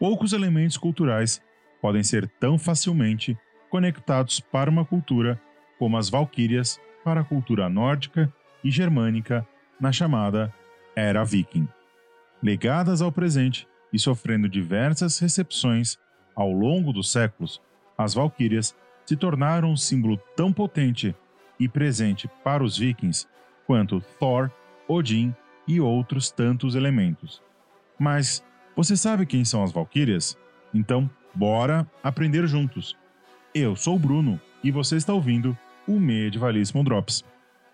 Poucos elementos culturais podem ser tão facilmente conectados para uma cultura como as valquírias para a cultura nórdica e germânica na chamada Era Viking. Legadas ao presente e sofrendo diversas recepções ao longo dos séculos, as valquírias se tornaram um símbolo tão potente e presente para os vikings quanto Thor, Odin e outros tantos elementos. Mas você sabe quem são as valquírias? Então, bora aprender juntos. Eu sou o Bruno e você está ouvindo o Medievalismo Drops.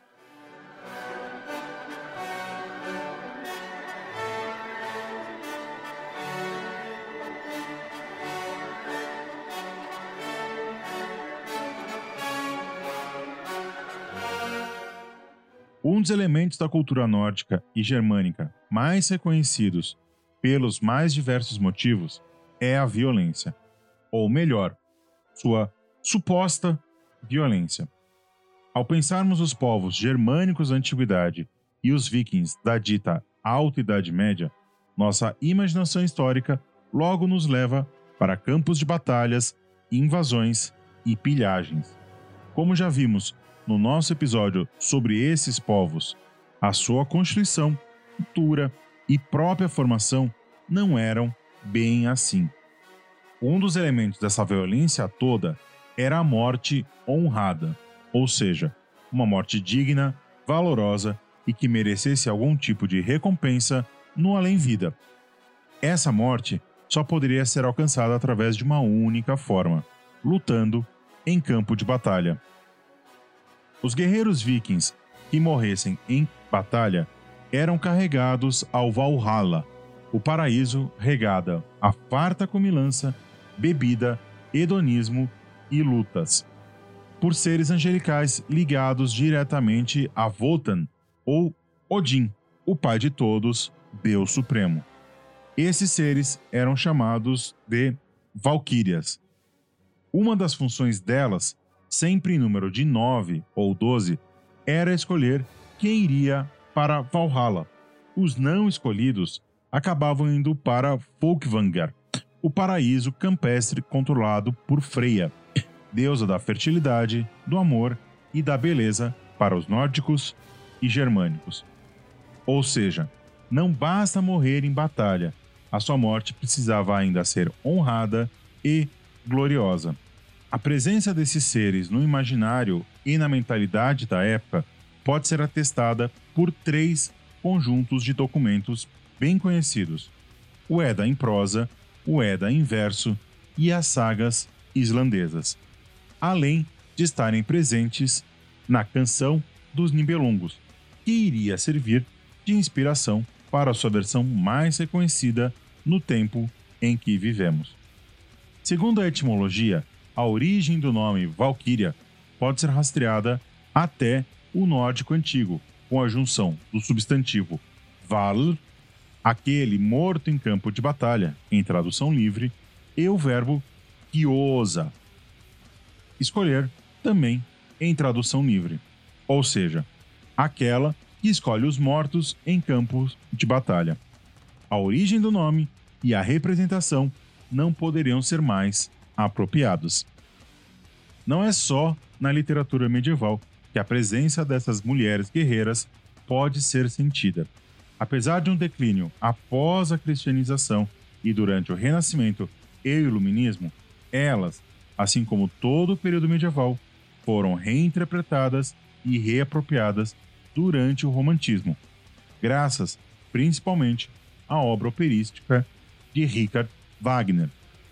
Um dos elementos da cultura nórdica e germânica mais reconhecidos pelos mais diversos motivos é a violência, ou melhor, sua suposta violência. Ao pensarmos os povos germânicos da antiguidade e os vikings da dita Alta Idade Média, nossa imaginação histórica logo nos leva para campos de batalhas, invasões e pilhagens. Como já vimos no nosso episódio sobre esses povos, a sua constituição, cultura e própria formação não eram bem assim. Um dos elementos dessa violência toda era a morte honrada, ou seja, uma morte digna, valorosa e que merecesse algum tipo de recompensa no além-vida. Essa morte só poderia ser alcançada através de uma única forma: lutando em campo de batalha. Os guerreiros vikings que morressem em batalha eram carregados ao Valhalla, o paraíso regada a farta comilança, bebida, hedonismo e lutas, por seres angelicais ligados diretamente a Wotan ou Odin, o pai de todos, Deus Supremo. Esses seres eram chamados de valquírias. Uma das funções delas, sempre em número de 9 ou 12, era escolher quem iria para Valhalla. Os não escolhidos acabavam indo para Folkvangar, o paraíso campestre controlado por Freya, deusa da fertilidade, do amor e da beleza para os nórdicos e germânicos. Ou seja, não basta morrer em batalha, a sua morte precisava ainda ser honrada e gloriosa. A presença desses seres no imaginário e na mentalidade da época pode ser atestada por 3 conjuntos de documentos bem conhecidos: o Edda em prosa, o Edda em verso e as sagas islandesas, além de estarem presentes na canção dos Nibelungos, que iria servir de inspiração para a sua versão mais reconhecida no tempo em que vivemos. Segundo a etimologia, a origem do nome Valquíria pode ser rastreada até o nórdico antigo, com a junção do substantivo Val, aquele morto em campo de batalha, em tradução livre, e o verbo giosa, escolher, também em tradução livre, ou seja, aquela que escolhe os mortos em campos de batalha. A origem do nome e a representação não poderiam ser mais apropriados. Não é só na literatura medieval que a presença dessas mulheres guerreiras pode ser sentida. Apesar de um declínio após a cristianização e durante o Renascimento e o Iluminismo, elas, assim como todo o período medieval, foram reinterpretadas e reapropriadas durante o Romantismo, graças principalmente à obra operística de Richard Wagner.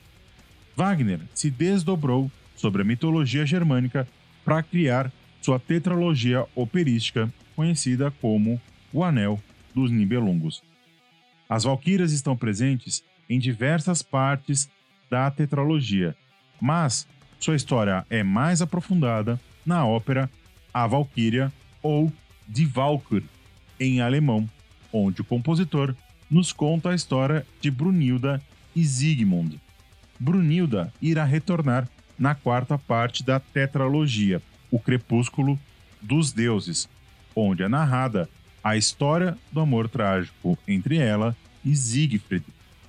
Wagner se desdobrou sobre a mitologia germânica para criar sua tetralogia operística, conhecida como O Anel dos Nibelungos. As valquírias estão presentes em diversas partes da tetralogia, mas sua história é mais aprofundada na ópera A Valquíria ou Die Walkür, em alemão, onde o compositor nos conta a história de Brunilda e Siegmund. Brunilda irá retornar na 4ª parte da tetralogia, O Crepúsculo dos Deuses, onde é narrada a história do amor trágico entre ela e Siegfried,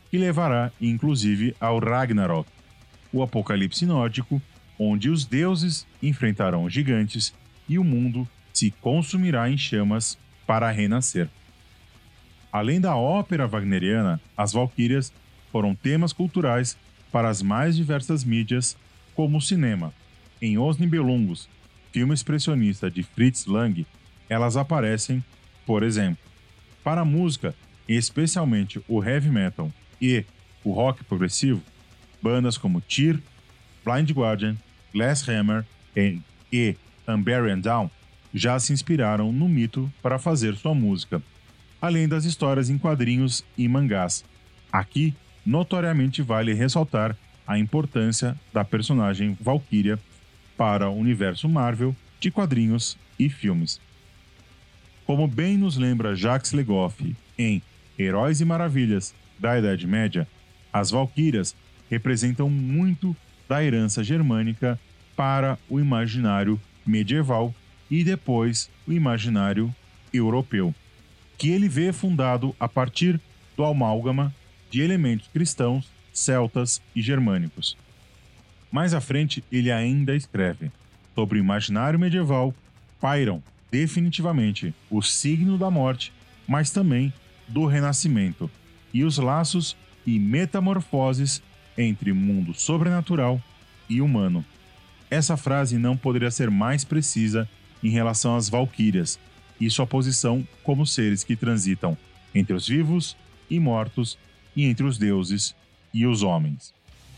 que levará inclusive ao Ragnarok, o apocalipse nórdico, onde os deuses enfrentarão gigantes e o mundo se consumirá em chamas para renascer. Além da ópera wagneriana, as valquírias foram temas culturais para as mais diversas mídias, como o cinema. Em Os Nibelungos, filme expressionista de Fritz Lang, elas aparecem, por exemplo. Para a música, especialmente o heavy metal e o rock progressivo, bandas como Tyr, Blind Guardian, Glass Hammer e Unburied Down já se inspiraram no mito para fazer sua música, além das histórias em quadrinhos e mangás. Aqui, notoriamente vale ressaltar a importância da personagem Valkyria para o universo Marvel de quadrinhos e filmes. Como bem nos lembra Jacques Le Goff em Heróis e Maravilhas da Idade Média, as Valquírias representam muito da herança germânica para o imaginário medieval e depois o imaginário europeu, que ele vê fundado a partir do amálgama de elementos cristãos, celtas e germânicos. Mais à frente, ele ainda escreve: sobre o imaginário medieval pairam definitivamente o signo da morte, mas também do renascimento, e os laços e metamorfoses entre mundo sobrenatural e humano. Essa frase não poderia ser mais precisa em relação às valquírias e sua posição como seres que transitam entre os vivos e mortos e entre os deuses e os homens.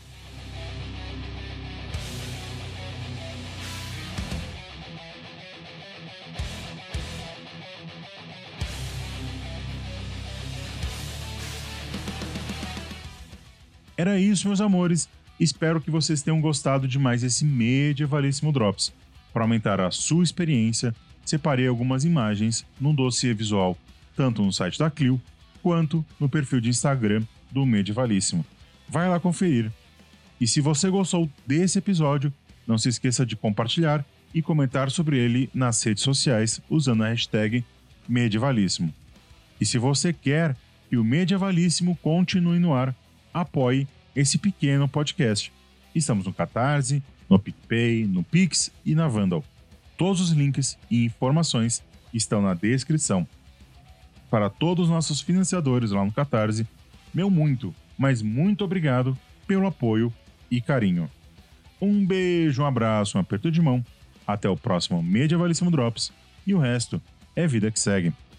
Era isso, meus amores. Espero que vocês tenham gostado de mais esse Medievalíssimo Drops. Para aumentar a sua experiência, separei algumas imagens num dossiê visual, tanto no site da Clio, quanto no perfil de Instagram do Medievalíssimo. Vai lá conferir. E se você gostou desse episódio, não se esqueça de compartilhar e comentar sobre ele nas redes sociais usando a hashtag Medievalíssimo. E se você quer que o Medievalíssimo continue no ar, apoie esse pequeno podcast. Estamos no Catarse, no PicPay, no Pix e na Vandal. Todos os links e informações estão na descrição. Para todos os nossos financiadores lá no Catarse, meu muito, mas muito obrigado pelo apoio e carinho. Um beijo, um abraço, um aperto de mão. Até o próximo Medievalíssimo Drops e o resto é vida que segue.